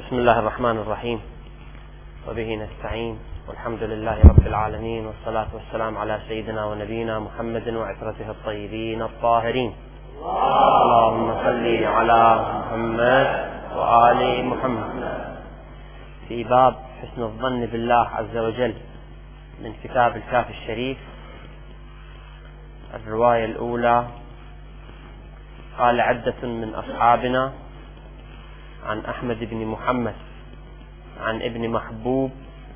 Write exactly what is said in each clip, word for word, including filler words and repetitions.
بسم الله الرحمن الرحيم، وبه نستعين، والحمد لله رب العالمين، والصلاة والسلام على سيدنا ونبينا محمد وعترته الطيبين الطاهرين. اللهم صل على محمد وآل محمد. في باب حسن الظن بالله عز وجل من كتاب الكافي الشريف. الرواية الأولى: قال عدة من أصحابنا عن أحمد بن محمد عن ابن محبوب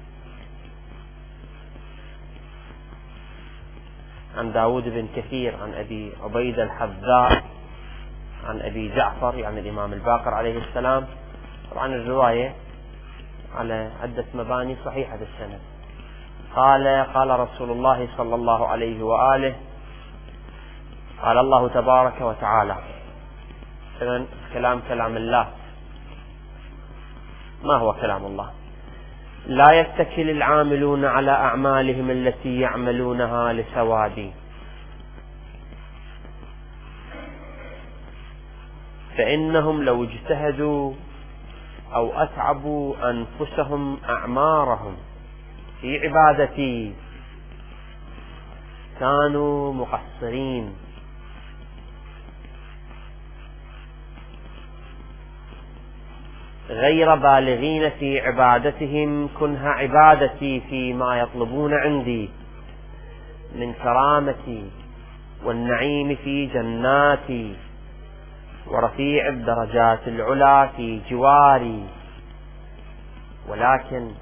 عن داود بن كثير عن أبي عبيد الحذاء عن أبي جعفر يعني الإمام الباقر عليه السلام. طبعا الرواية على عدة مباني صحيحة السند. قال قال رسول الله صلى الله عليه وآله: قال الله تبارك وتعالى. إذن كلام كلام الله. ما هو كلام الله؟ لا يتكل العاملون على أعمالهم التي يعملونها لسوادي، فإنهم لو اجتهدوا أو أتعبوا أنفسهم أعمارهم في عبادتي كانوا مقصرين، غير بالغين في عبادتهم كنها عبادتي فيما يطلبون عندي من كرامتي والنعيم في جناتي ورفيع الدرجات العلا في جواري، ولكن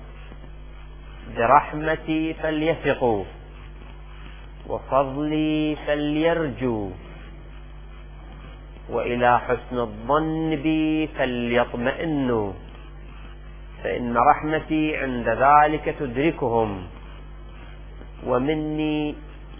برحمتي فليثقوا وفضلي فليرجوا وإلى حسن الظن بي فليطمئنوا، فإن رحمتي عند ذلك تدركهم، ومني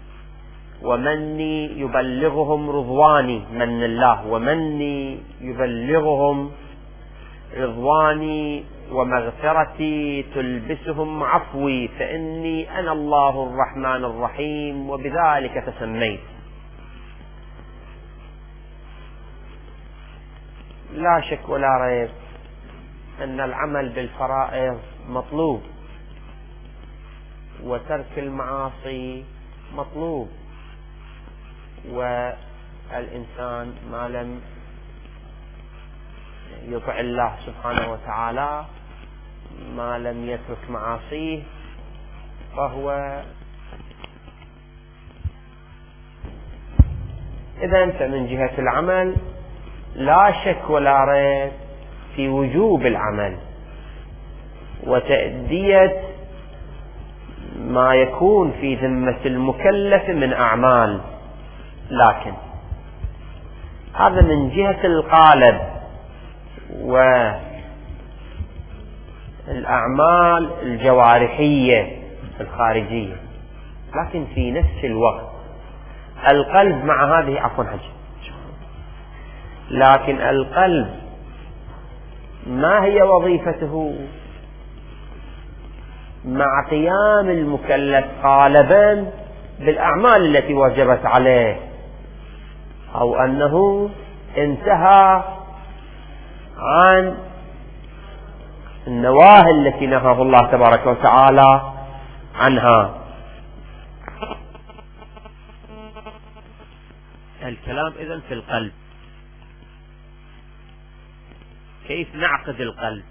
ومني يبلغهم رضواني من الله ومني يبلغهم رضواني ومغفرتي تلبسهم عفوي، فإني أنا الله الرحمن الرحيم وبذلك تسميت. لا شك ولا ريب أن العمل بالفرائض مطلوب، وترك المعاصي مطلوب، والإنسان ما لم يطع الله سبحانه وتعالى، ما لم يترك معاصيه، فهو إذا فمن جهة العمل لا شك ولا ريب في وجوب العمل وتأدية ما يكون في ذمة المكلف من أعمال، لكن هذا من جهة القالب والأعمال الجوارحية الخارجية، لكن في نفس الوقت القلب مع هذه عفوا حاجة لكن القلب ما هي وظيفته مع قيام المكلف غالبا بالأعمال التي وجبت عليه، أو أنه انتهى عن النواهي التي نهاه الله تبارك وتعالى عنها. الكلام إذن في القلب. كيف نعقد القلب؟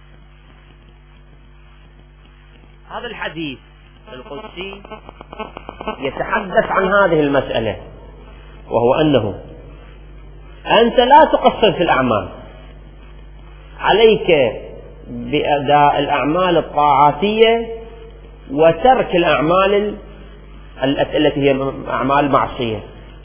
هذا الحديث القدسي يتحدث عن هذه المسألة، وهو أنه أنت لا تقصر في الأعمال، عليك بأداء الأعمال الطاعاتية وترك الأعمال التي هي أعمال معصية،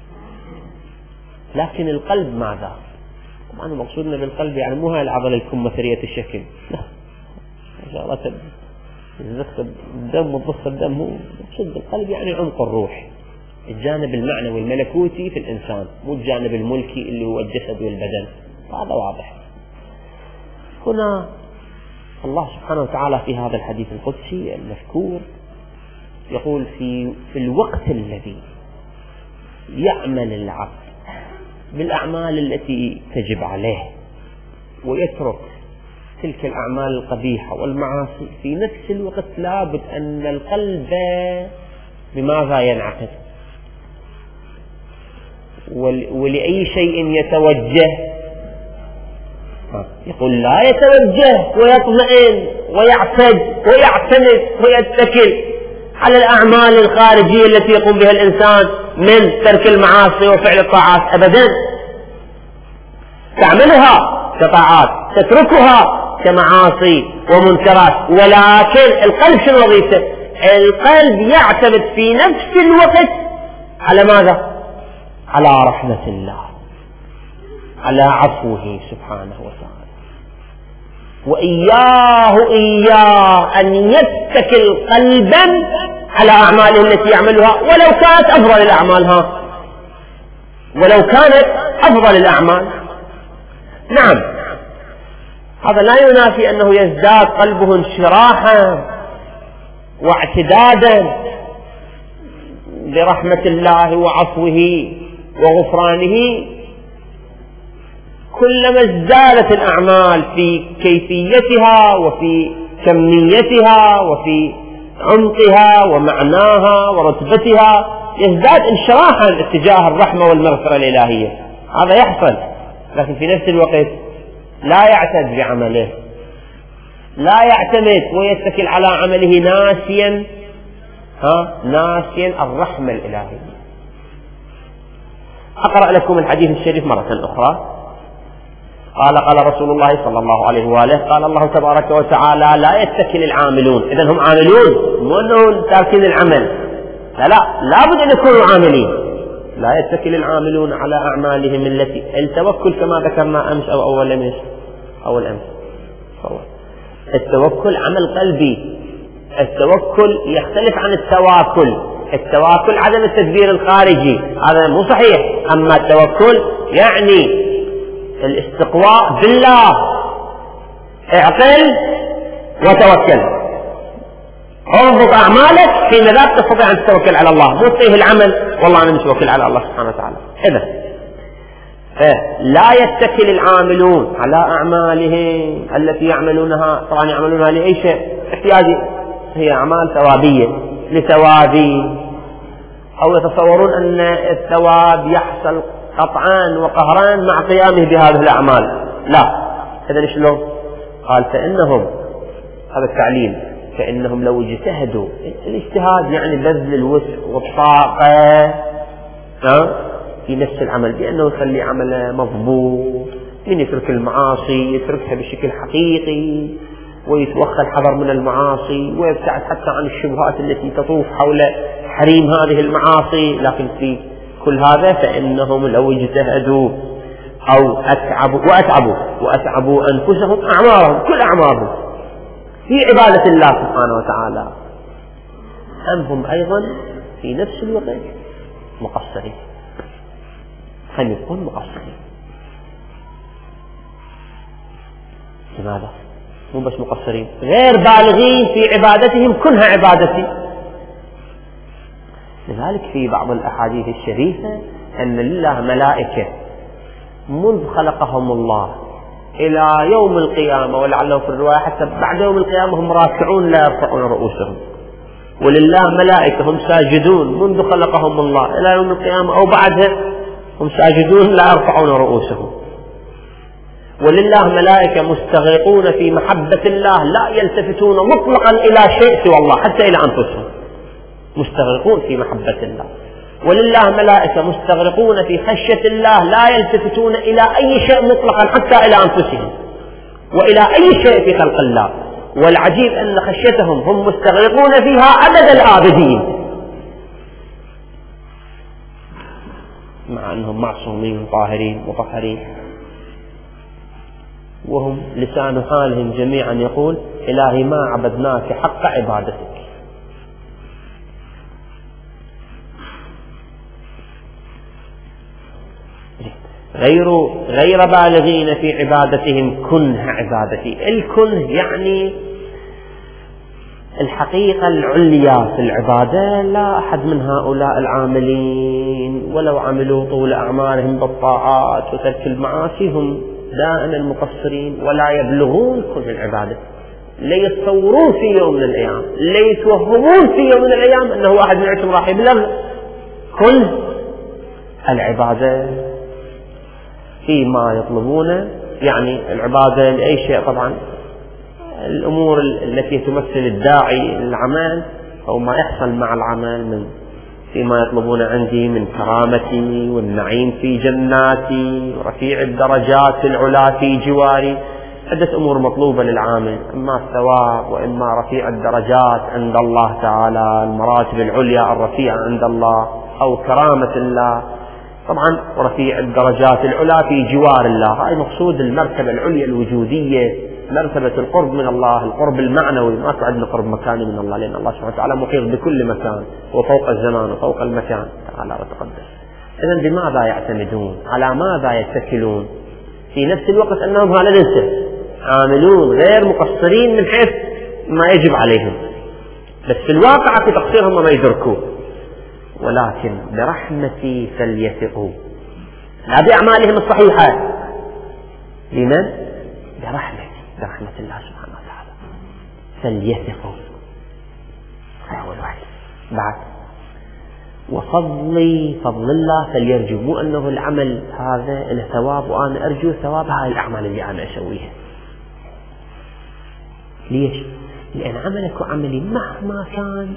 لكن القلب ماذا؟ طبعا مقصودنا بالقلب يعني مو هاي العضلة الكمثرية الشكل، لا، إن شاء الله تزخ الدم وتضخ الدم، مو مقصود بالقلب يعني عمق الروح، الجانب المعنوي الملكوتي في الإنسان، مو الجانب الملكي اللي هو الجسد والبدن. هذا واضح. هنا الله سبحانه وتعالى في هذا الحديث القدسي المذكور يقول في في الوقت الذي يعمل العبد بالأعمال التي تجب عليه ويترك تلك الأعمال القبيحة والمعاصي، في نفس الوقت لابد أن القلب بماذا ينعقد ولأي شيء يتوجه. يقول لا يتوجه ويطمئن ويعتد ويعتمد ويتكل على الأعمال الخارجية التي يقوم بها الإنسان من ترك المعاصي وفعل الطاعات، أبدا. تعملها كطاعات، تتركها كمعاصي ومنكرات، ولكن القلب شنو وظيفته؟ القلب يعتمد في نفس الوقت على ماذا؟ على رحمة الله، على عفوه سبحانه وتعالى. وإياه إياه أن يتكل قلبا على أعماله التي يعملها ولو كانت أفضل الأعمال، ها ولو كانت أفضل الأعمال. نعم، هذا لا ينافي أنه يزداد قلبه انشراحا واعتدادا برحمة الله وعفوه وغفرانه كلما ازدادت الأعمال في كيفيتها وفي كميتها وفي عمقها ومعناها ورتبتها، يزداد انشراحا اتجاه الرحمة والمغفرة الإلهية. هذا يحصل، لكن في نفس الوقت لا يعتد بعمله، لا يعتمد ويتكل على عمله ناسيا ها ناسيا الرحمة الإلهية. أقرأ لكم الحديث الشريف مرة أخرى. قال قال رسول الله صلى الله عليه وآله قال الله تبارك وتعالى لا يتكل العاملون. إذن هم عاملون، مو أنهم تاركين العمل، لا لا لابد أن يكونوا عاملين. لا يتكل العاملون على أعمالهم التي التوكل كما ذكرنا أمس أو أول أمس أول أمس التوكل عمل قلبي. التوكل يختلف عن التواكل. التواكل عدم التدبير الخارجي، هذا مو صحيح. أما التوكل يعني الاستقواء بالله. اعقل وتوكل، انظر أعمالك، حين ذاك تستطيع أن تتوكل على الله. مو تصيح العمل والله أنا متوكل على الله سبحانه وتعالى. إذا لا يتكل العاملون على أعمالهم التي يعملونها، طبعا يعملونها لأي شيء احتياجي، هي أعمال ثوابية لثوابي، أو يتصورون أن الثواب يحصل قطعان وقهران مع قيامه بهذه الأعمال. لا. إذن شلون؟ قال فإنهم، هذا التعليل، فإنهم لو اجتهدوا، الاجتهاد يعني بذل الوسع والطاقة في نفس العمل، بأنه يخلي عمله مضبوط، من يترك المعاصي يتركها بشكل حقيقي، ويتوخى الحذر من المعاصي، ويبتعد حتى عن الشبهات التي تطوف حول حريم هذه المعاصي. لكن في كل هذا فإنهم لو اجتهدوا أو أتعبوا وأتعبوا وأتعبوا أنفسهم، أعمارهم كل أعمارهم في عبادة الله سبحانه وتعالى، أم هم أيضا في نفس الوقت مقصرين. هم يكون مقصرين. لماذا؟ مو بس مقصرين، غير بالغين في عبادتهم، كلها عبادتي. لذلك في بعض الأحاديث الشريفة أن لله ملائكة منذ خلقهم الله إلى يوم القيامة، ولعله في الرواية حتى بعد يوم القيامة هم راكعون لا يرفعون رؤوسهم. ولله ملائكة هم ساجدون منذ خلقهم الله إلى يوم القيامة أو بعدها هم ساجدون لا يرفعون رؤوسهم. ولله ملائكة مستغرقون في محبة الله لا يلتفتون مطلقا إلى شيء سوى الله، حتى إلى أنفسهم، مستغرقون في محبة الله. ولله ملائكة مستغرقون في خشية الله لا يلتفتون إلى أي شيء مطلقا حتى إلى أنفسهم وإلى أي شيء في خلق الله. والعجيب أن خشيتهم هم مستغرقون فيها أبد الآبدين، مع أنهم معصومين طاهرين مطهرين، وهم لسان حالهم جميعا يقول إلهي ما عبدناك حق عبادتك. غير غير بالغين في عبادتهم كنه عبادتي. الكنه يعني الحقيقة العليا في العبادة. لا أحد من هؤلاء العاملين ولو عملوا طول أعمارهم بالطاعات وترك المعاصي هم دائما مقصرين ولا يبلغون كل العبادة. لا يتصورون في يوم من الأيام، لا يتوهمون في يوم من الأيام أنه واحد من عندهم راح يبلغ كل العبادة فيما يطلبونه. يعني العبادة لأي شيء طبعا، الأمور التي تمثل الداعي للعمل أو ما يحصل مع العمل من فيما يطلبون عندي من كرامتي والنعيم في جناتي ورفيع الدرجات العلا في جواري، عدة أمور مطلوبة للعامل، إما الثواب وإما رفيع الدرجات عند الله تعالى، المراتب العليا الرفيعة عند الله، أو كرامة الله طبعا ورفيع الدرجات العلا في جوار الله. هاي مقصود المرتبة العليا الوجودية، مرتبة القرب من الله، القرب المعنوي. ما عندنا قرب مكاني من الله، لأن الله سبحانه وتعالى محيط بكل مكان وفوق الزمان وفوق المكان تعالى وتقدس. إذن بماذا يعتمدون؟ على ماذا يتكلون؟ في نفس الوقت أنهم لا ننسى عاملون غير مقصرين من حيث ما يجب عليهم، بس في الواقع في تقصيرهم ما يدركوه. ولكن برحمتي فليثقوا، لا بأعمالهم الصحيحة، لمن؟ برحمتي، برحمة الله سبحانه وتعالى فليثقوا. هذا أول واحد. بعد وفضلي فضل الله فليرجو، مو أنه العمل هذا له ثواب وأنا أرجو ثواب هاي الأعمال اللي أنا أسويها. ليش؟ لأن عملك وعملي مهما كان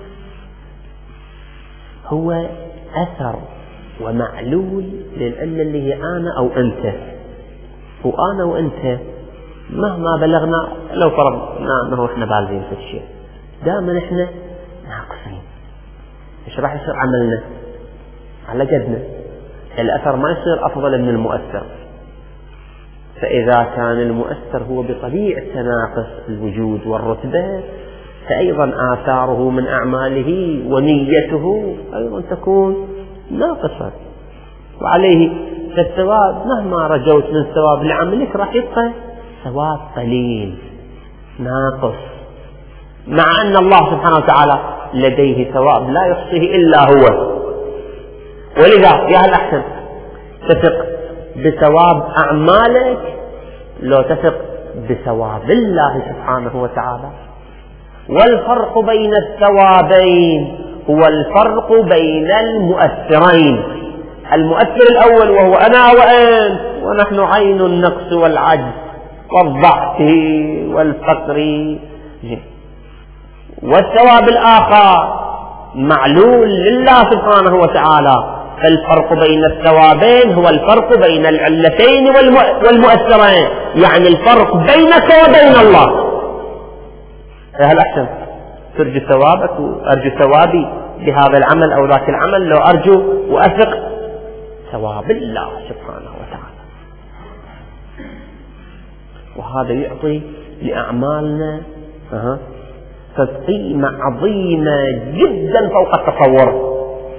هو أثر ومعلول للعلة اللي هي أنا أو أنت، وأنا وأنت مهما بلغنا، لو فرضنا أنه إحنا بالغين في الشيء دائما إحنا ناقصين. إيش راح يصير عملنا؟ على قدنا، الأثر ما يصير أفضل من المؤثر. فإذا كان المؤثر هو بطبيعة ناقص الوجود والرتبة، فأيضا آثاره من أعماله ونيته أيضا تكون ناقصة، وعليه فالثواب مهما رجوت من ثواب لعملك راح يبقى ثواب قليل ناقص، مع أن الله سبحانه وتعالى لديه ثواب لا يحصيه إلا هو. ولذا يا الأحسن تثق بثواب أعمالك لو تثق بثواب الله سبحانه وتعالى. والفرق بين الثوابين هو الفرق بين المؤثرين. المؤثر الأول وهو أنا وأنت، ونحن عين النقص والعجز والضعف والفقر، والثواب الآخر معلول لله سبحانه وتعالى. الفرق بين الثوابين هو الفرق بين العلتين والمؤثرين، يعني الفرق بينك وبين الله. هل أحسن ترجو ثوابك وأرجو ثوابي بهذا العمل أو ذاك العمل، لو أرجو وأثق ثواب الله سبحانه وتعالى. وهذا يعطي لأعمالنا أه. قيمة عظيمة جدا فوق التصور.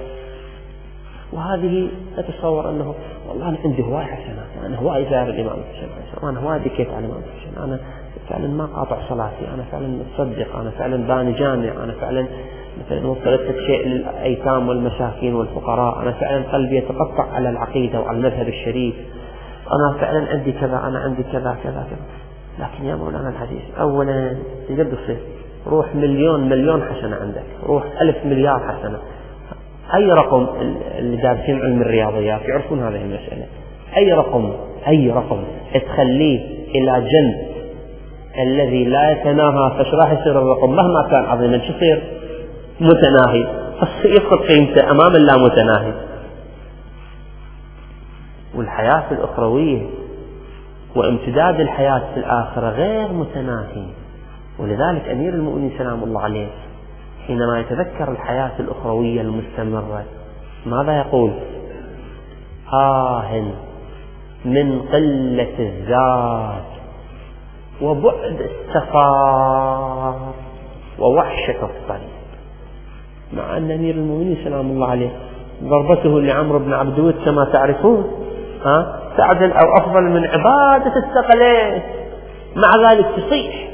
وهذه تتصور أنه والله أنا عندي هواية حسنات، أنا هواية زائر الإمام الحسن، أنا هواية دكيت على الإمام الحسن، أنا فعلا ما قاطع صلاتي، أنا فعلا متصدق، أنا فعلا باني جامع، أنا فعلا مثلا وصلت شيء للأيتام والمساكين والفقراء، أنا فعلا قلبي يتقطع على العقيدة وعلى المذهب الشريف، أنا فعلا عندي كذا، أنا عندي كذا كذا كذا. لكن يا مولانا العزيز، أولا يجب الصيف روح مليون مليون حسنة عندك، روح ألف مليار حسنة. أي رقم اللي دارسين علم الرياضيات يعرفون هذه المسألة، أي رقم أي رقم تخليه إلى جنب الذي لا يتناهى، فايش راح يصير الرقم مهما كان عظيما؟ شو يصير؟ متناهي، يفقد قيمته أمام اللا متناهي. والحياة الأخروية وامتداد الحياة في الآخرة غير متناهي. ولذلك أمير المؤمنين سلام الله عليه حينما يتذكر الحياة الأخروية المستمرة ماذا يقول؟ آه من قلة الزاد وبعد السفر ووحشة الطريق. مع أن أمير المؤمنين سلام الله عليه ضربته لعمرو بن عبدود كما تعرفون ها تعدل أو أفضل من عبادة الثقلين، مع ذلك تصيح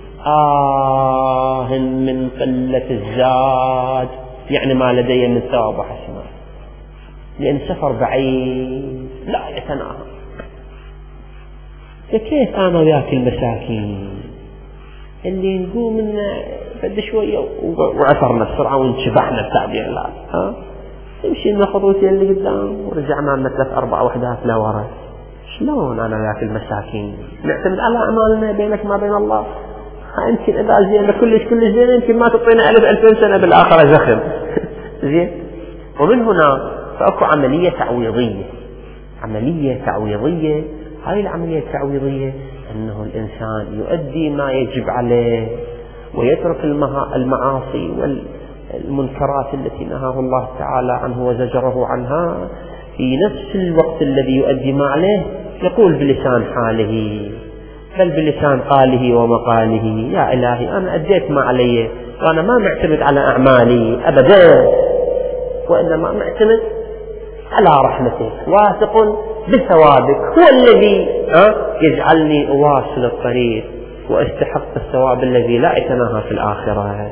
آه من قلة الزاد، يعني ما لدي من ثواب وحسنات، لأن سفر بعيد لا يتناهى. كيف أنا وياك المساكين اللي نقوم من فد شوية وعثرنا بسرعة وانشبحنا بتعبير الله، ها نمشي لنا خطوتين اللي قدام ورجعنا لنا ثلاث أربع وحدات لورا. شلون أنا وياك المساكين نعتمد على أعمالنا بينك ما بين الله؟ يمكن إذا زين كلش كلش زين يمكن ما تعطينا ألف ألفين سنة بالآخرة زخم زين. ومن هنا فأكو عملية تعويضية، عملية تعويضية. هاي العملية التعويضية أنه الإنسان يؤدي ما يجب عليه ويترك المعاصي والمنكرات التي نهاه الله تعالى عنه وزجره عنها، في نفس الوقت الذي يؤدي ما عليه يقول بلسان حاله بل بلسان قاله ومقاله: يا إلهي أنا أديت ما علي وأنا ما معتمد على أعمالي أبدا، وإنما معتمد على رحمتك، واثق بثوابك، هو الذي يجعلني أواصل الطريق وأستحق الثواب الذي لا يتناهى في الآخرة.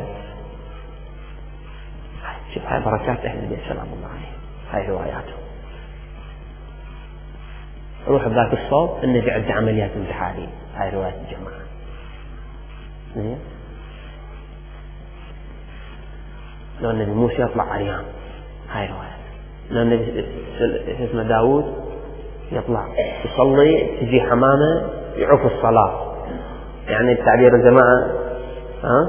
شوف هاي بركات أهل البيت سلام الله عليهم، هاي رواياتهم. روح بذاك الصوب النبي عنده عمليات انتحارية، هاي رواية الجماعة. زين لو النبي موسى يطلع عريان، هاي رواية. لو النبي اسمه داود يطلع يصلي تجي حمامة يعوف الصلاة، يعني التعبير الجماعة ها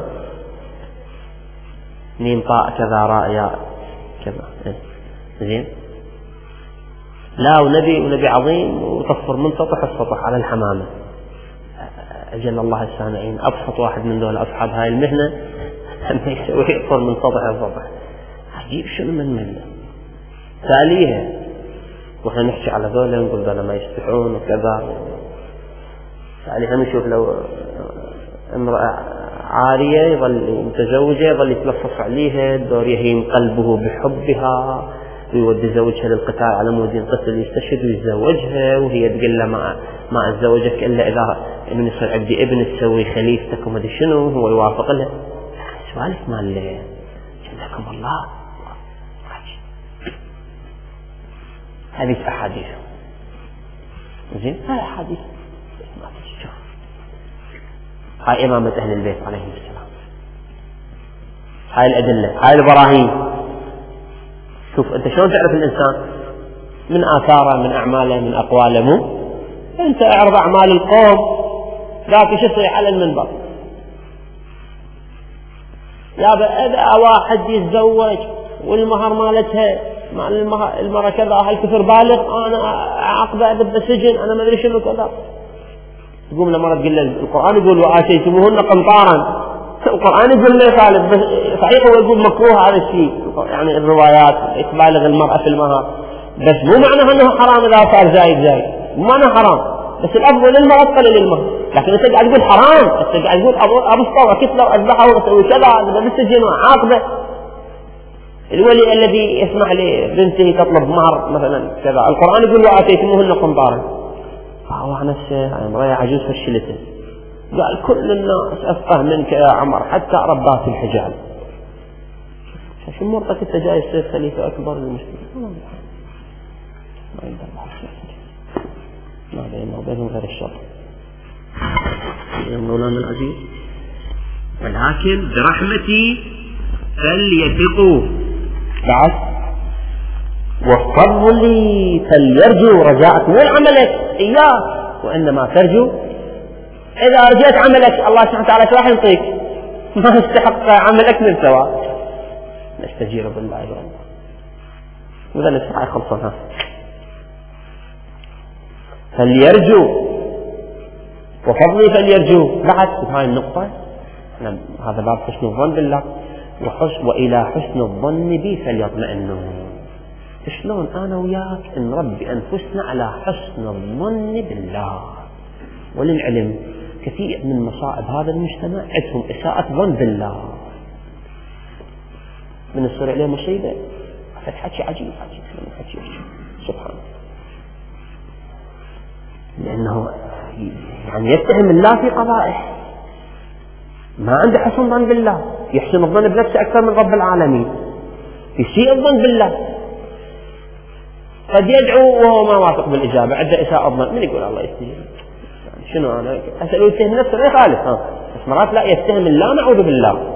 ميم طاء كذا راء ياء كذا. زين لا ونبي ونبي عظيم وتصفر من سطح السطح على الحمامة. أجل الله السامعين، أبسط واحد من دول أصحاب هاي المهنة أنه يسوي يطفر من سطح السطح. عجيب شنو من مهنة تاليها. وإحنا نحكي على ذولا نقول ذولا ما يستحون وكذا. تاليها نشوف لو امرأة عارية يظل متزوجة يظل يتلفظ عليها، الدور يهيم قلبه بحبها ويودي زوجها للقتال على مود ينقتل يستشهد ويتزوجها، وهي تقول له ما ما اتزوجك الا اذا من يصير عندي ابن تسوي خليفتك وما ادري شنو، هو يوافق له. سوالف مال جزاكم الله. هذه احاديث زين، هاي احاديث ما تشوف. هاي امامة اهل البيت عليهم السلام، هاي الادله، هاي البراهين. شوف أنت شلون تعرف الإنسان من آثاره من أعماله من أقواله. مو أنت اعرض أعمال القوم ذاك شو يصيح على المنبر، يا إذا واحد يتزوج والمهر مالتها مال المرأة كذا هالكثر بالغ أنا عقبة بالسجن أنا ما أدري شنو كذا. تقوم لمرة تقول له القرآن يقول وآتيتموهن قنطارا، القرآن يقول لي طالب صحيح هو يقول مكروه هذا الشيء، يعني الروايات تبالغ المرأة في المهر، بس مو معناه أنه حرام إذا صار زايد زايد، مو معناه حرام، بس الأفضل للمرأة تقلل المهر. لكن أنت قاعد تقول حرام، أنت قاعد تقول أبو الصوغة كتلة وأذبحه وأسوي كذا هذا بالسجن عاقبة. الولي الذي يسمح لبنته تطلب مهر مثلا كذا، القرآن يقول وآتيتموهن قنطارا، فهو نفسه امرأة عجوز فشلته، قال كل الناس أفقه منك يا عمر حتى ربات الحجاب. شو مرتك أنت جاي تصير خليفة أكبر للمسلمين؟ ما يقدر ما بيننا وبينهم غير الشر يا مولانا العزيز. ولكن برحمتي فليثقوا بعد وفضلي فليرجوا رجاءك مو عملك إياه، وإنما ترجو. إذا رجيت عملك الله سبحانه وتعالى راح يعطيك، ما استحق عملك من ثواب. نستجير بالله والله وذا نسعى خلصها. فليرجوا وفضلي فليرجوا بعد هاي النقطة. هذا باب حسن الظن بالله وحسن وإلى حسن الظن بي فليطمئنوا. شلون أنا وياك نربي أنفسنا على حسن الظن بالله. وللعلم كثير من مصائب هذا المجتمع عندهم إساءة ظن بالله، من يصير عليه مصيبة فتحكي عجيب عجيب من حكي سبحان الله، لأنه يعني يتهم الله في قضائه، ما عنده حسن ظن بالله، يحسن الظن بنفسه أكثر من رب العالمين، يسيء الظن بالله، قد يدعو وهو ما واثق بالإجابة، عنده إساءة ظن. من يقول الله يستجيب؟ يعني شنو أنا أسأله يتهم نفسه لا يخالف، ها بس مرات لا يتهم الله، نعوذ بالله.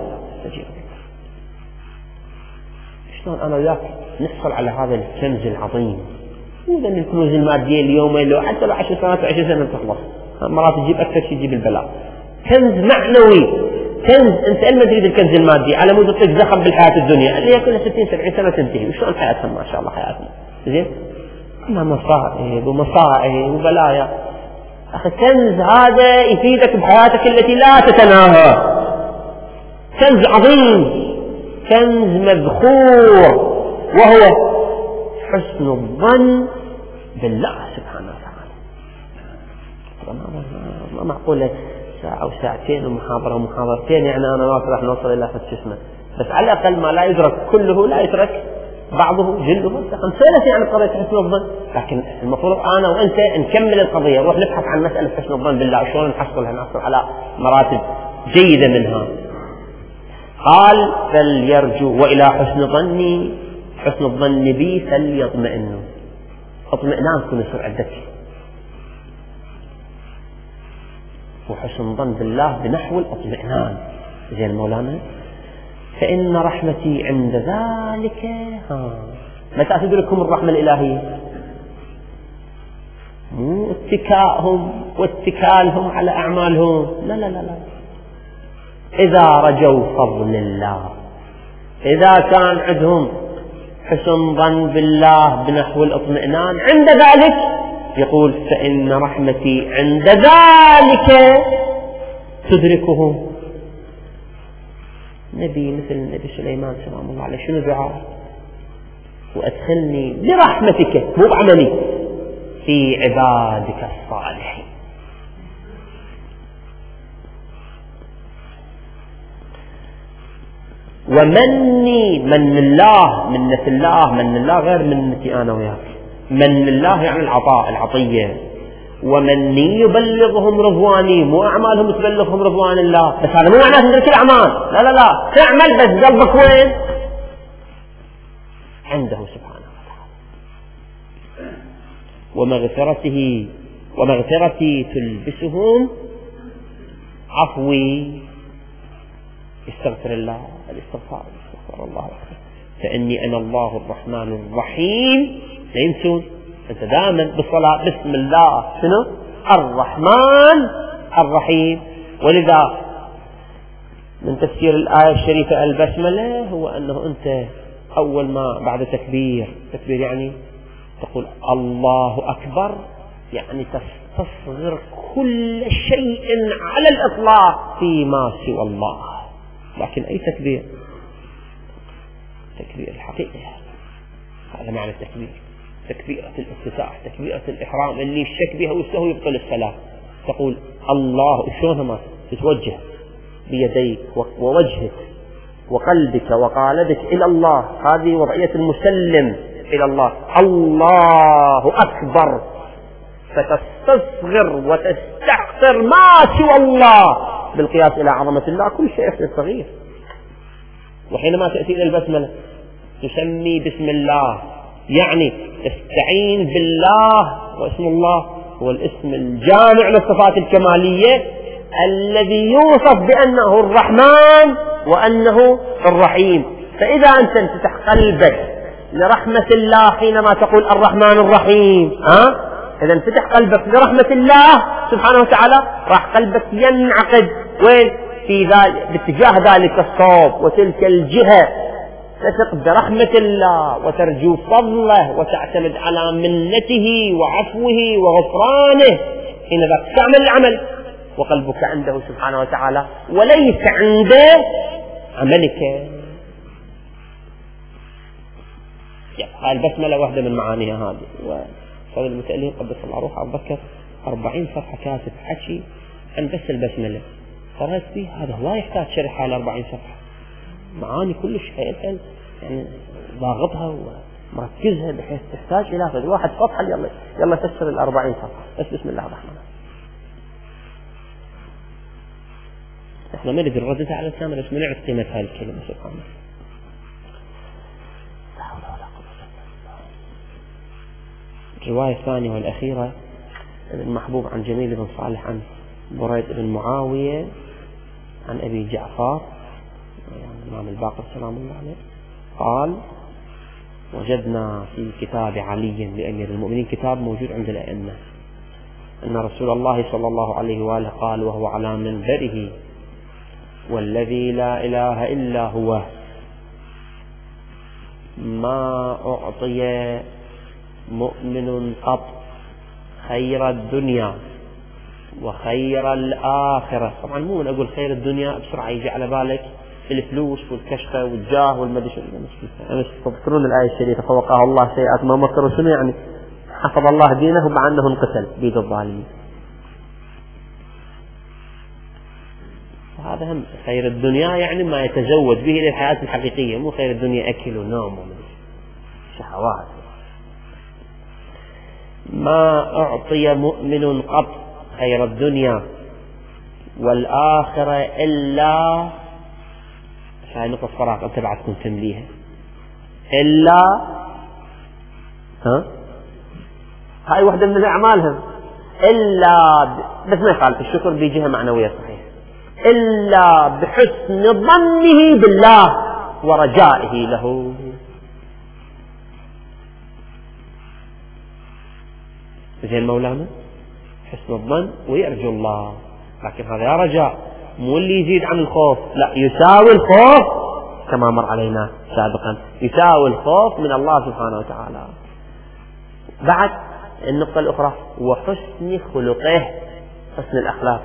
شلون أنا وياك نحصل على هذا الكنز العظيم؟ إذا الكنوز المادية اليوم لو حتى لو عشر سنوات وعشر سنة تخلص، مرات تجيب أكثر شيء تجيب البلاء. كنز معنوي، كنز أنت ما تريد الكنز المادي على مود تعطيك زخم بالحياة الدنيا اللي هي كلها ستين سبعين سنة تنتهي، وشلون حياتنا ما شاء الله حياتنا زين، كلها مصائب ومصائب وبلايا. أخي كنز هذا يفيدك بحياتك التي لا تتناهى، كنز عظيم، كنز مذخور، وهو حسن الظن بالله سبحانه وتعالى. ما معقولة ساعة وساعتين ومحاضرة ومحاضرتين يعني أنا ما راح نوصل إلى فد اسمه، بس على الأقل ما لا يدرك كله لا يترك بعضه جله. نسولف يعني قضية حسن الظن، لكن المفروض أنا وأنت نكمل القضية، نروح نبحث عن مسألة حسن الظن بالله شلون نحصلها، نحصل على مراتب جيدة منها. قال فليرجو وإلى حسن ظني، حسن الظن بي فليطمئنوا، اطمئنان كن يصير عندك، وحسن ظن بالله بنحو الاطمئنان. زين مولانا، فإن رحمتي عند ذلك. ها متى تدركهم الرحمة الإلهية؟ مو اتكائهم واتكالهم على أعمالهم، لا لا لا لا، إذا رجوا فضل الله، إذا كان عندهم حسن ظن بالله بنحو الاطمئنان، عند ذلك يقول فإن رحمتي عند ذلك تدركهم. نبي مثل النبي سليمان سلام الله عليه شنو دعاء؟ وأدخلني برحمتك مو بعملي في عبادك الصالحين. ومني من الله، منة الله، من الله غير منتي أنا وياك. من الله يعني العطاء العطية، ومني يبلغهم رضواني، مو أعمالهم تبلغهم رضوان الله، بس هذا مو معناه تدرك الأعمال، لا لا لا، تعمل بس قلبك وين؟ عنده سبحانه وتعالى. ومغفرته ومغفرتي تلبسهم عفوي، استغفر الله، الاستغفار استغفر الله أكبر، فإني أنا الله الرحمن الرحيم. لا ينسون أنت دائما بالصلاة بسم الله شنو؟ الرحمن الرحيم. ولذا من تفسير الآية الشريفة البسملة هو أنه أنت أول ما بعد تكبير، تكبير يعني تقول الله أكبر، يعني تستصغر كل شيء على الإطلاق فيما سوى الله. لكن أي تكبير؟ تكبير الحقيقي، هذا معنى التكبير، تكبيرة الافتتاح، تكبيرة الإحرام اللي الشك بها والسهو يبطل الصلاة. تقول الله، شلونها ما تتوجه بيديك ووجهك وقلبك وقالبك إلى الله، هذه وضعية المسلم إلى الله. الله أكبر، فتستصغر وتستحقر ما سوى الله بالقياس إلى عظمة الله، كل شيء يصير صغير. وحينما تأتي إلى البسملة تسمي بسم الله، يعني تستعين بالله، واسم الله هو الاسم الجامع للصفات الكمالية الذي يوصف بأنه الرحمن وأنه الرحيم. فإذا أنت انفتح قلبك لرحمة الله حينما تقول الرحمن الرحيم، ها؟ إذا انفتح قلبك لرحمة الله سبحانه وتعالى، راح قلبك ينعقد وين؟ في ذلك باتجاه ذلك الصوب وتلك الجهة، تثق برحمة الله وترجو فضله وتعتمد على منته وعفوه وغفرانه. حينما تعمل العمل وقلبك عنده سبحانه وتعالى وليس عند عملك. هاي البسملة واحدة من معانيها هذه. وصدر المتألف قدس الله روحه أتذكر أربعين صفحة كاتب حكي عن بس البسملة، قرأت فيه هذا هو يحتاج شرح على أربعين صفحة، معاني كلش حقيقة يعني ضاغطها ومركزها بحيث تحتاج إلى فد واحد صفحة يلا يلا تفسر الأربعين صفحة بس. بسم الله الرحمن الرحيم. احنا ما ندري ردتها على الكامل بس ما نعرف قيمة هذه الكلمة سبحان الله. الرواية الثانية والأخيرة بن محبوب عن جميل بن صالح عن بريد بن معاوية عن أبي جعفر يعني الإمام الباقر سلام الله عليه قال: وجدنا في كتاب علي لأمير المؤمنين، كتاب موجود عند الأئمة، أن رسول الله صلى الله عليه وآله قال وهو على منبره: والذي لا إله إلا هو ما أعطي مؤمن قط خير الدنيا وخير الآخرة. طبعا مو من أقول خير الدنيا بسرعة يجي على بالك الفلوس والكشفة والجاه والمدش. تذكرون الآية الشريفة: فوقاه الله سيئات ما مكروا. شنو يعني؟ حفظ الله دينه مع أنه انقتل بيد الظالمين. هذا هم خير الدنيا يعني ما يتزود به للحياة الحقيقية، مو خير الدنيا أكل ونوم وشهوات. ما أعطي مؤمن قط خير الدنيا والآخرة إلا، هاي نقطة فراغ أنت بعد تكون تمليها، إلا ها هاي واحدة من أعمالهم، إلا بس ما يخالف الشكر بجهة معنوية صحيح، إلا بحسن ظنه بالله ورجائه له. زين مولانا حسن الظن ويرجو الله، لكن هذا يا رجاء مو اللي يزيد عن الخوف، لا، يساوي الخوف كما مر علينا سابقا، يساوي الخوف من الله سبحانه وتعالى. بعد النقطة الأخرى: وحسن خلقه، حسن الأخلاق،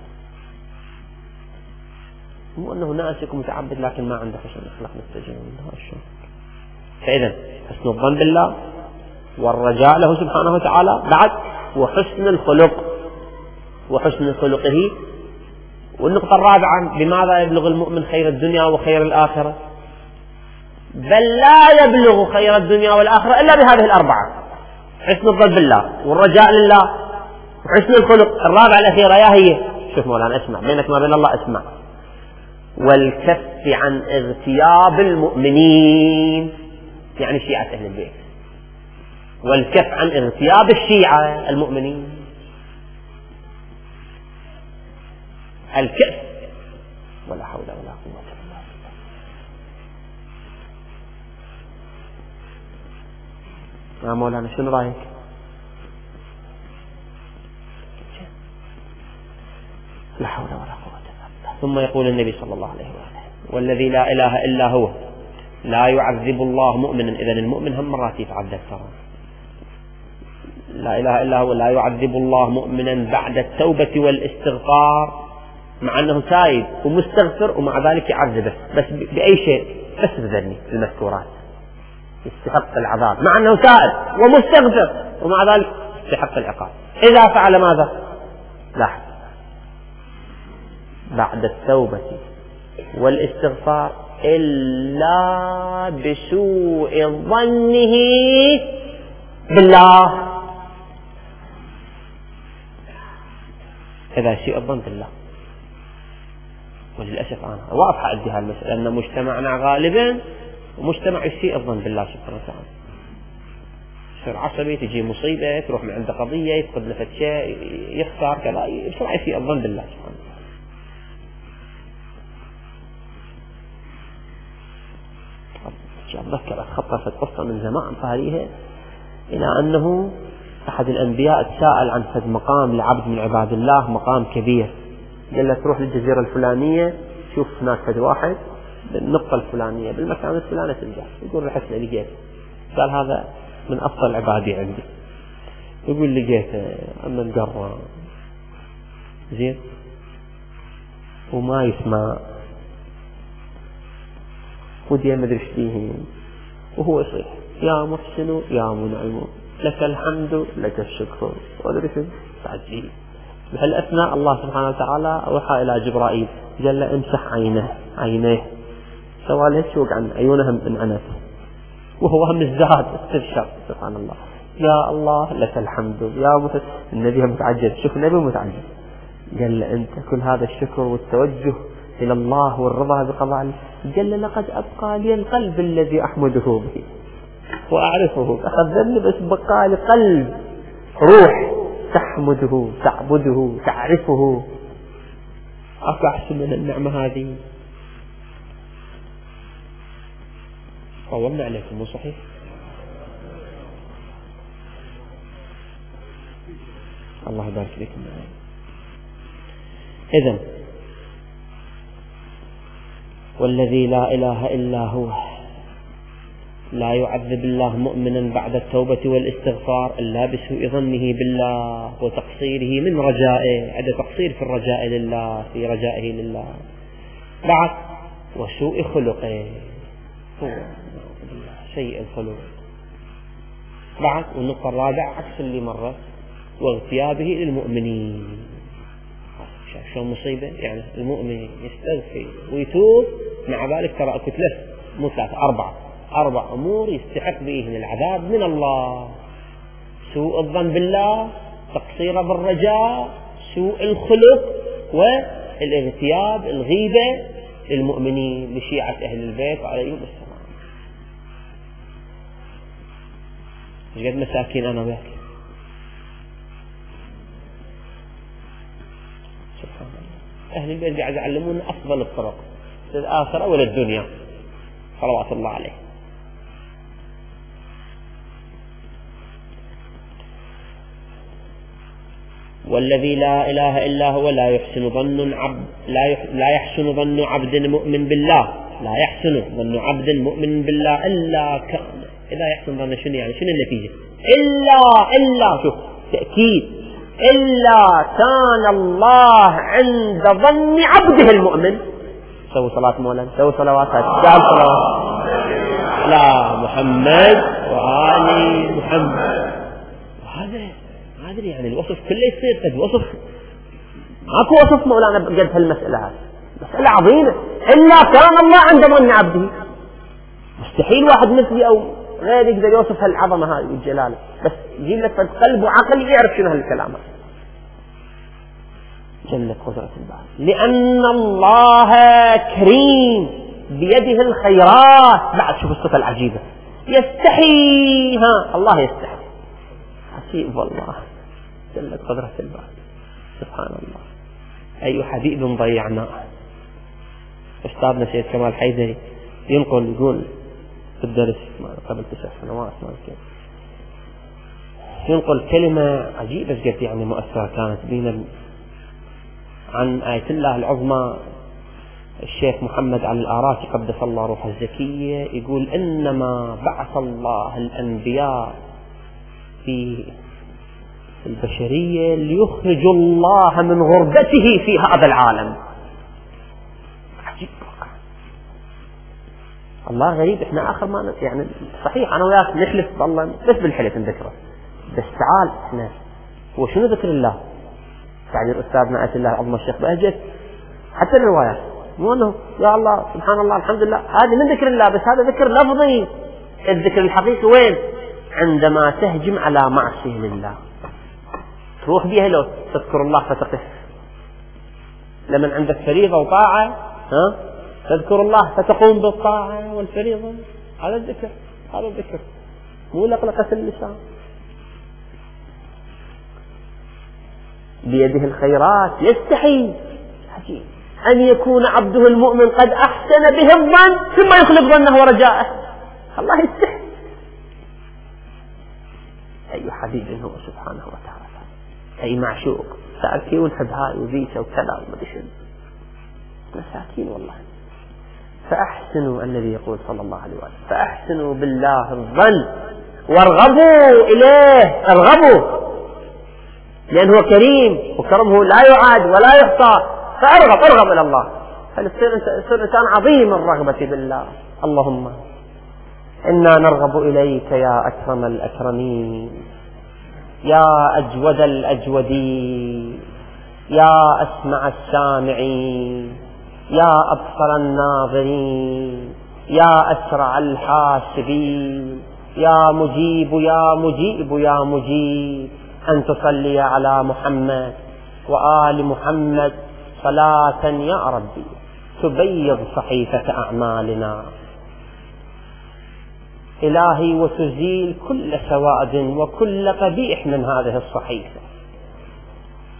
مو أنه ناسك متعبد لكن ما عنده حسن الأخلاق مستجيب منها الشيء. فإذا حسن الظن بالله والرجاء له سبحانه وتعالى، بعد وحسن الخلق وحسن خلقه. والنقطة الرابعة: بماذا يبلغ المؤمن خير الدنيا وخير الآخرة؟ بل لا يبلغ خير الدنيا والآخرة إلا بهذه الأربعة: حسن الظن بالله والرجاء لله وحسن الخلق. الرابعة الأخيرة يا هي، شوف مولانا اسمع، بينك ما بين الله اسمع: والكف عن اغتياب المؤمنين، يعني شيعة أهل البيت، والكف عن اغتياب الشيعة المؤمنين. الكف، ولا حول ولا قوة إلا بالله. يا مولانا شنو رأيك؟ لا حول ولا قوة إلا بالله. ثم يقول النبي صلى الله عليه وآله: والذي لا إله إلا هو لا يعذب الله مؤمنا. إذن المؤمن هم مرات يتعذب ترى. لا إله إلا هو لا يعذب الله مؤمنا بعد التوبة والاستغفار، مع أنه تائب ومستغفر ومع ذلك يعذبه بس بأي شيء، بس بذني المذكورات يستحق العذاب، مع أنه تائب ومستغفر ومع ذلك يستحق العقاب. إذا فعل ماذا؟ لاحظ: بعد التوبة والاستغفار إلا بسوء ظنه بالله. إذا سيء الظن بالله، وللأسف أنا واضحة عندي هالمسألة أن مجتمعنا غالبا ومجتمع يسيء الظن بالله سبحانه وتعالى، يصير عصبي، تجي مصيبة، تروح من عنده قضية، يفقد له شيء، يخسر كذا، بسرعة يسيء الظن بالله سبحانه وتعالى. أتذكر خطفت قصة من زمان فهذه، إلى أنه أحد الأنبياء تساءل عن فد مقام لعبد من عباد الله، مقام كبير، قال له تروح للجزيرة الفلانية شوف هناك فد واحد بالنقطة الفلانية بالمكان الفلاني تلقاه. يقول رحت لقيت، قال هذا من أفضل عبادي عندي. يقول لقيته أما القرى زين وما يسمع ودي ما ادري ايش فيه، وهو يصيح: يا محسن يا منعم لك الحمد لك الشكر وادري شو تعجيل. بهالأثناء الله سبحانه وتعالى أوحى إلى جبرائيل قال له امسح عينه عينيه، سوى له شوق عن عيونهم انعنت، وهو هم ازداد استبشر. سبحان الله، يا الله لك الحمد يا مت... النبي متعجب، شوف النبي متعجب، قال له أنت كل هذا الشكر والتوجه إلى الله والرضا بقضاء الله، قال له لقد أبقى لي القلب الذي أحمده به وأعرفه، أخذني بس بقى لي قلب روح تحمده تعبده تعرفه. أكو أحسن من النعمة هذه؟ طولنا عليكم مو صحيح؟ الله يبارك فيكم. إذن والذي لا إله إلا هو لا يعذب الله مؤمنا بعد التوبة والاستغفار إلا بسوء ظنه بالله وتقصيره من رجائه، هذا تقصير في الرجاء لله، في رجائه لله. بعد وسوء خلقه، هو سيء الخلق. بعد والنقطة الرابعة عكس اللي مرة، واغتيابه للمؤمنين. شايف شلون مصيبة؟ يعني المؤمن يستغفر ويتوب، مع ذلك ترى اكو ثلاث مو ثلاثة أربعة أربع أمور يستحق بهن العذاب من الله: سوء الظن بالله، تقصير بالرجاء، سوء الخلق، والاغتياب الغيبة للمؤمنين لشيعة أهل البيت عليهم السلام. مش قد مساكين أنا وياك. سبحان الله، أهل البيت قاعد يعلمون أفضل الطرق للآخرة وللدنيا صلوات الله عليه. والذي لا إله إلا هو لا يحسن ظن عبد لا يح لا يحسن ظن عبد مؤمن بالله لا يحسن ظن عبد مؤمن بالله إلا كان. إذا يحسن ظن شنو يعني؟ شنو النتيجة؟ إلا إلا شوف تأكيد، إلا كان الله عند ظن عبده المؤمن. سووا صلاة مولانا، سووا صلوات، هذه صلوات لا محمد وآل محمد. وهذا هذا يعني الوصف كله يصير قد وصف، ماكو وصف مولانا بقد هالمسألة. هذه مسألة عظيمة. إلا كان الله عند ظن عبده. مستحيل واحد مثلي أو غيري يقدر يوصف هالعظمة هذه والجلالة، بس يجيب لك قلب وعقل يعرف شنو هالكلام. جل قدرة الباري. لأن الله كريم بيده الخيرات. بعد شوف الصفة العجيبة، يستحيها الله، يستحي. عجيب والله، جل قدرة الباري. سبحان الله. أي حبيب ضيعناه. أستاذنا سيد كمال حيدري ينقل يقول في الدرس قبل تسع سنوات ما كان ينقل كلمة عجيبة قد يعني مؤثرة كانت بينا عن آية الله العظمى. الشيخ محمد علي الآراكي قدس الله روحه الزكية يقول: إنما بعث الله الأنبياء في البشرية ليخرج الله من غربته في هذا العالم. عجيب الله غريب. احنا آخر ما يعني صحيح أنا وياك نحلف بالله بس بالحلف نذكره، بس تعال احنا هو شنو ذكر الله؟ تعبير أستاذنا آية الله العظمى الشيخ بهجت حتى الروايات، مو أنه يا الله سبحان الله الحمد لله، هذه من ذكر الله، بس هذا ذكر لفظي. الذكر الحقيقي وين؟ عندما تهجم على معصية لله، تروح بيها لو تذكر الله فتقف. لمن عندك فريضة وطاعة ها تذكر الله فتقوم بالطاعة والفريضة. هذا الذكر، هذا الذكر مو لقلقة اللسان. بيده الخيرات، يستحي عجيب أن يكون عبده المؤمن قد أحسن به الظن ثم يخلق ظنه ورجاءه. الله يستحي. أي حبيب هو سبحانه وتعالى، أي معشوق. سألتي ونحب هاي وذيك وكذا وما شنو، مساكين والله. فأحسنوا، الذي يقول صلى الله عليه وسلم: فأحسنوا بالله الظن وارغبوا إليه. ارغبوا لأنه هو كريم وكرمه لا يعاد ولا يحصى، فأرغب ارغب إلى الله. فالسر إنسان عظيم الرغبة بالله. اللهم إنا نرغب إليك يا أكرم الأكرمين، يا أجود الأجودين، يا أسمع السامعين، يا أبصر الناظرين، يا أسرع الحاسبين، يا مجيب يا مجيب يا مجيب، أن تصلي على محمد وآل محمد صلاة يا ربي تبيض صحيفة أعمالنا إلهي، وتزيل كل سواد وكل قبيح من هذه الصحيفة.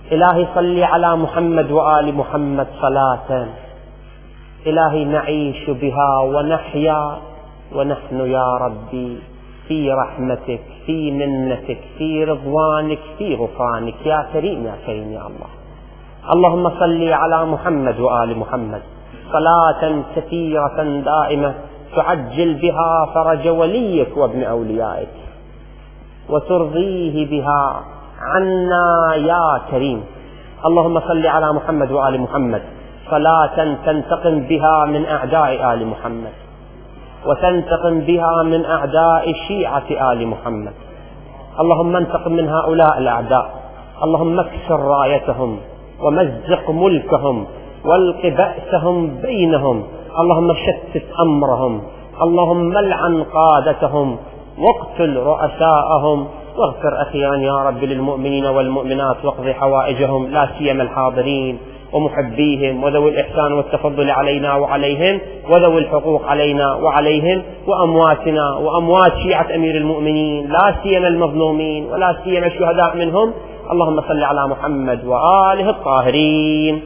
إلهي صل على محمد وآل محمد صلاة إلهي نعيش بها ونحيا ونحن يا ربي في رحمتك، في منتك، في رضوانك، في غفرانك يا كريم يا كريم يا الله. اللهم صل على محمد وآل محمد صلاة كثيرة دائمة تعجل بها فرج وليك وابن أوليائك وترضيه بها عنا يا كريم. اللهم صل على محمد وآل محمد صلاة تنتقم بها من أعداء آل محمد وتنتقم بها من أعداء شيعة آل محمد. اللهم انتقم من هؤلاء الأعداء، اللهم اكسر رايتهم ومزق ملكهم والق بأسهم بينهم، اللهم شتت أمرهم، اللهم لعن قادتهم واقتل رؤساءهم، واغفر أخيرا يا رب للمؤمنين والمؤمنات واقض حوائجهم لا سيما الحاضرين ومحبيهم وذوي الإحسان والتفضل علينا وعليهم وذوي الحقوق علينا وعليهم وأمواتنا وأموات شيعة أمير المؤمنين لا سيما المظلومين ولا سيما الشهداء منهم. اللهم صل على محمد وآله الطاهرين.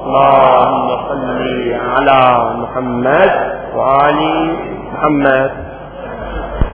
اللهم صل على محمد وآل محمد.